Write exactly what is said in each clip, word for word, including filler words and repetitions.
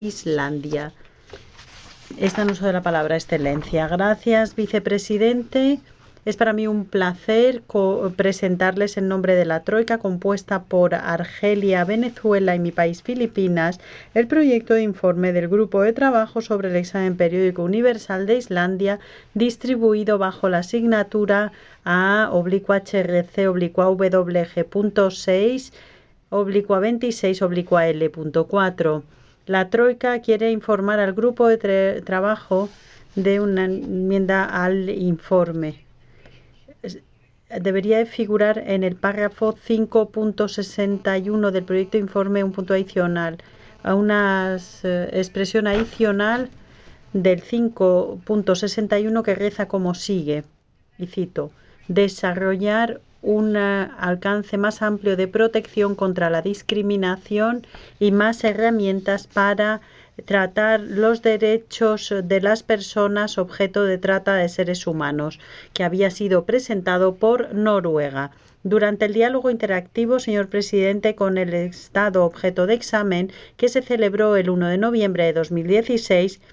Islandia. Está en uso de la palabra, excelencia. Gracias, vicepresidente. Es para mí un placer presentarles en nombre de la Troika, compuesta por Argelia, Venezuela y mi país, Filipinas, el proyecto de informe del Grupo de Trabajo sobre el examen periódico universal de Islandia, distribuido bajo la asignatura A oblicua H R C oblicua W G punto seis oblicua veintiséis oblicua L punto cuatro. La Troika quiere informar al grupo de tra trabajo de una enmienda al informe. Debería figurar en el párrafo cinco punto sesenta y uno del proyecto de informe un punto adicional, a una eh, expresión adicional del cinco punto sesenta y uno que reza como sigue, y cito: desarrollar un alcance más amplio de protección contra la discriminación y más herramientas para tratar los derechos de las personas objeto de trata de seres humanos, que había sido presentado por Noruega. Durante el diálogo interactivo, señor presidente, con el Estado objeto de examen, que se celebró el uno de noviembre de dos mil dieciséis,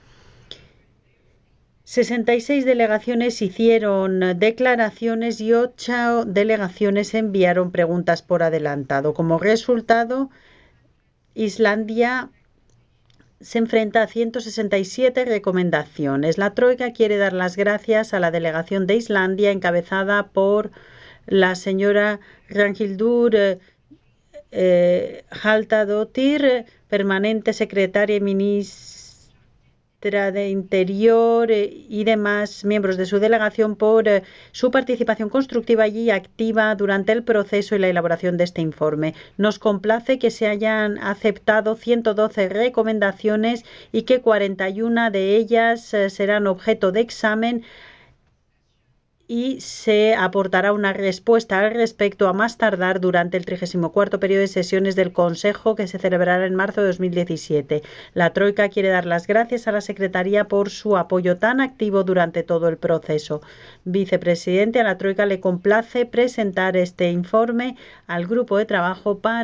sesenta y seis delegaciones hicieron declaraciones y ocho delegaciones enviaron preguntas por adelantado. Como resultado, Islandia se enfrenta a ciento sesenta y siete recomendaciones. La Troika quiere dar las gracias a la delegación de Islandia, encabezada por la señora Ragnhildur eh, Hjaltadóttir, permanente secretaria y ministra de Interior eh, y demás miembros de su delegación por eh, su participación constructiva y activa durante el proceso y la elaboración de este informe. Nos complace que se hayan aceptado ciento doce recomendaciones y que cuarenta y una de ellas eh, serán objeto de examen y se aportará una respuesta al respecto a más tardar durante el trigésimo cuarto periodo de sesiones del Consejo, que se celebrará en marzo de dos mil diecisiete. La Troika quiere dar las gracias a la Secretaría por su apoyo tan activo durante todo el proceso. Vicepresidente, a la Troika le complace presentar este informe al grupo de trabajo para